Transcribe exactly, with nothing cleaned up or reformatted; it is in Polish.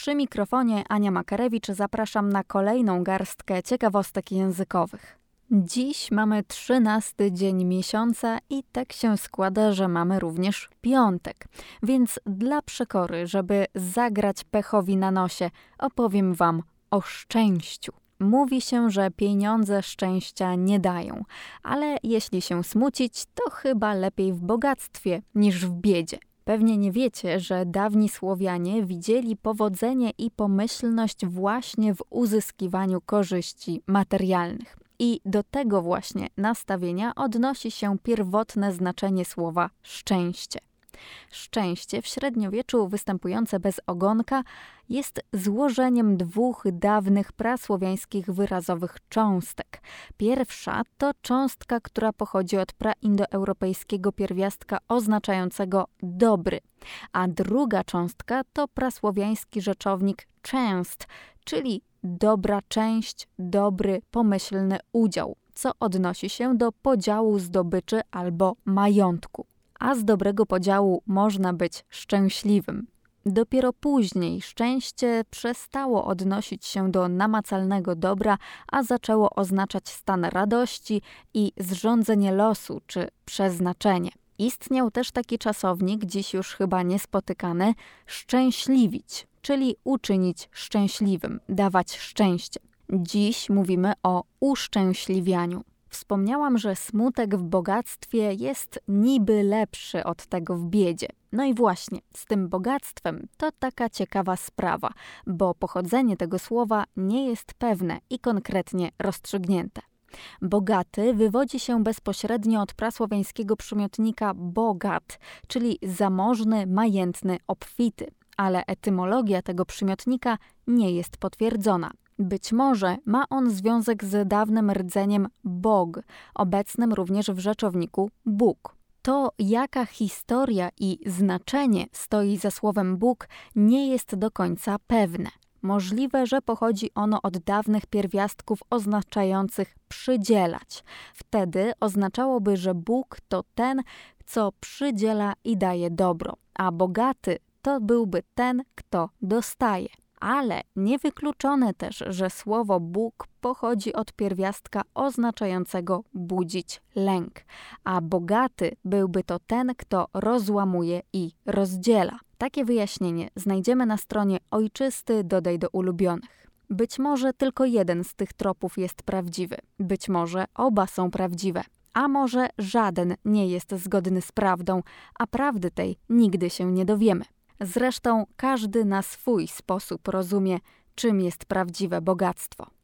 Przy mikrofonie Ania Makarewicz, zapraszam na kolejną garstkę ciekawostek językowych. Dziś mamy trzynasty dzień miesiąca i tak się składa, że mamy również piątek. Więc dla przekory, żeby zagrać pechowi na nosie, opowiem wam o szczęściu. Mówi się, że pieniądze szczęścia nie dają, ale jeśli się smucić, to chyba lepiej w bogactwie niż w biedzie. Pewnie nie wiecie, że dawni Słowianie widzieli powodzenie i pomyślność właśnie w uzyskiwaniu korzyści materialnych. I do tego właśnie nastawienia odnosi się pierwotne znaczenie słowa szczęście. Szczęście w średniowieczu występujące bez ogonka jest złożeniem dwóch dawnych prasłowiańskich wyrazowych cząstek. Pierwsza to cząstka, która pochodzi od praindoeuropejskiego pierwiastka oznaczającego dobry, a druga cząstka to prasłowiański rzeczownik częst, czyli dobra część, dobry, pomyślny udział, co odnosi się do podziału zdobyczy albo majątku. A z dobrego podziału można być szczęśliwym. Dopiero później szczęście przestało odnosić się do namacalnego dobra, a zaczęło oznaczać stan radości i zrządzenie losu czy przeznaczenie. Istniał też taki czasownik, dziś już chyba niespotykany, szczęśliwić, czyli uczynić szczęśliwym, dawać szczęście. Dziś mówimy o uszczęśliwianiu. Wspomniałam, że smutek w bogactwie jest niby lepszy od tego w biedzie. No i właśnie, z tym bogactwem to taka ciekawa sprawa, bo pochodzenie tego słowa nie jest pewne i konkretnie rozstrzygnięte. Bogaty wywodzi się bezpośrednio od prasłowiańskiego przymiotnika bogat, czyli zamożny, majętny, obfity, ale etymologia tego przymiotnika nie jest potwierdzona. Być może ma on związek z dawnym rdzeniem bog, obecnym również w rzeczowniku Bóg. To, jaka historia i znaczenie stoi za słowem Bóg, nie jest do końca pewne. Możliwe, że pochodzi ono od dawnych pierwiastków oznaczających przydzielać. Wtedy oznaczałoby, że Bóg to ten, co przydziela i daje dobro, a bogaty to byłby ten, kto dostaje. Ale niewykluczone też, że słowo Bóg pochodzi od pierwiastka oznaczającego budzić lęk, a bogaty byłby to ten, kto rozłamuje i rozdziela. Takie wyjaśnienie znajdziemy na stronie Ojczysty dodaj do ulubionych. Być może tylko jeden z tych tropów jest prawdziwy, być może oba są prawdziwe, a może żaden nie jest zgodny z prawdą, a prawdy tej nigdy się nie dowiemy. Zresztą każdy na swój sposób rozumie, czym jest prawdziwe bogactwo.